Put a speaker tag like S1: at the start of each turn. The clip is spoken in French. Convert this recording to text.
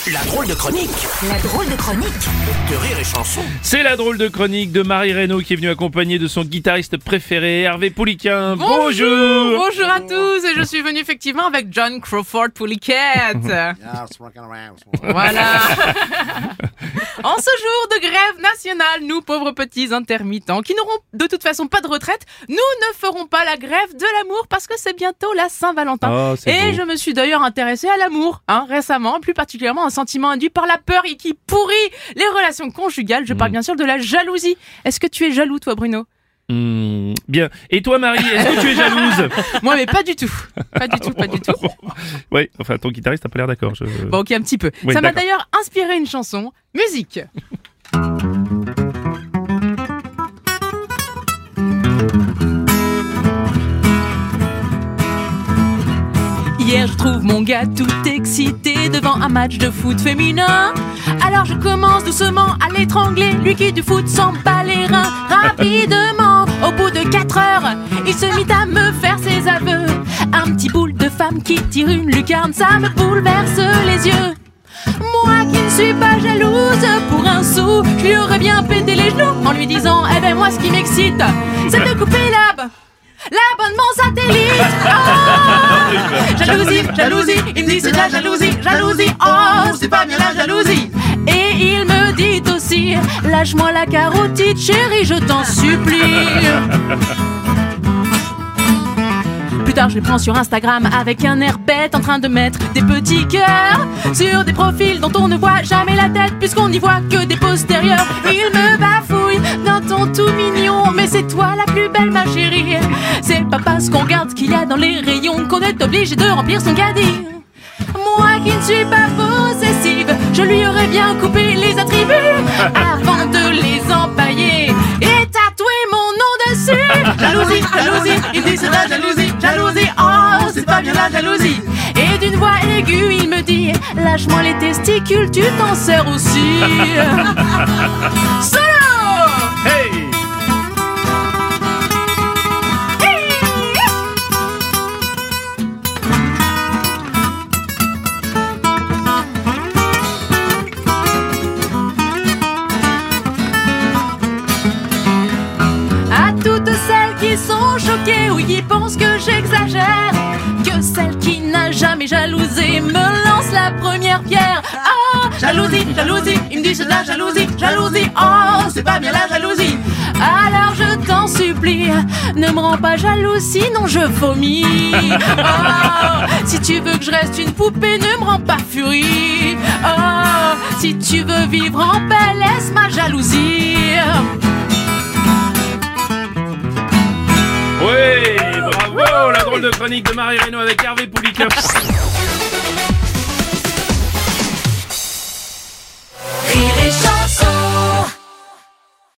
S1: La drôle de chronique
S2: La drôle de chronique.
S1: de Rire et Chanson.
S3: C'est la drôle de chronique de Marie Reynaud qui est venue accompagnée de son guitariste préféré, Hervé Pouliquin. Bonjour.
S4: Bonjour à tous, et je suis venue effectivement avec John Crawford Pouliquet. Voilà. En ce jour de grève nationale, nous pauvres petits intermittents qui n'auront de toute façon pas de retraite, nous ne ferons pas la grève de l'amour parce que c'est bientôt la Saint-Valentin.
S3: Oh, c'est
S4: Et
S3: beau.
S4: je me suis d'ailleurs intéressée à l'amour, récemment, plus particulièrement un sentiment induit par la peur et qui pourrit les relations conjugales. Je parle bien sûr de la jalousie. Est-ce que tu es jaloux, toi, Bruno?
S3: Bien. Et toi, Marie, est-ce que tu es jalouse?
S4: Moi, mais pas du tout. Pas du tout, pas du tout.
S3: Oui, enfin, ton guitariste n'a pas l'air d'accord.
S4: Bon, ok, un petit peu.
S3: Oui,
S4: Ça m'a
S3: d'accord.
S4: d'ailleurs inspiré une chanson. Musique. Hier, je trouve mon gars tout excité devant un match de foot féminin. Alors je commence doucement à l'étrangler, lui qui du foot s'en bat les reins. Rapidement, au bout de 4 heures, il se mit à me faire ses aveux. Un petit boule de femme qui tire une lucarne, ça me bouleverse les yeux. Moi qui ne suis pas jalouse, pour un sou, je lui aurais bien pété les genoux en lui disant: eh ben moi ce qui m'excite, c'est de couper l'abonnement satellite. Oh, jalousie, jalousie, il me dit c'est de la jalousie, jalousie. Oh, c'est pas bien la jalousie. Et il me dit aussi: lâche-moi la carotide, chérie, je t'en supplie. Plus tard, je les prends sur Instagram avec un air bête en train de mettre des petits cœurs sur des profils dont on ne voit jamais la tête puisqu'on n'y voit que des postérieurs. Il me bafouille d'un ton tout mignon, mais c'est toi la plus belle, ma chérie. C'est pas parce qu'on regarde ce qu'il y a dans les rayons qu'on est obligé de remplir son caddie. Moi qui ne suis pas possessive, je lui aurais bien coupé les attributs avant de les empailler et tatouer mon nom dessus. Jalousie, jalousie, il dit c'est de la jalousie, jalousie. Oh, c'est pas bien la jalousie. Et d'une voix aiguë, il me dit: lâche-moi les testicules, tu t'en sers aussi. Solo!
S3: Hey!
S4: À toutes celles qui sont choquées ou qui pensent que j'exagère, que celle qui n'a jamais jalousé me lance la première pierre. Oh, jalousie, jalousie, il me dit c'est de la jalousie, jalousie. Oh, c'est pas bien la jalousie. Alors je t'en supplie, ne me rends pas jaloux sinon je vomis. Oh, si tu veux que je reste une poupée, ne me rends pas furie. Oh, si tu veux vivre en paix, laisse ma jalousie.
S3: Oui, bravo, la drôle de chronique de Marie Reynaud avec Hervé Pouliquin.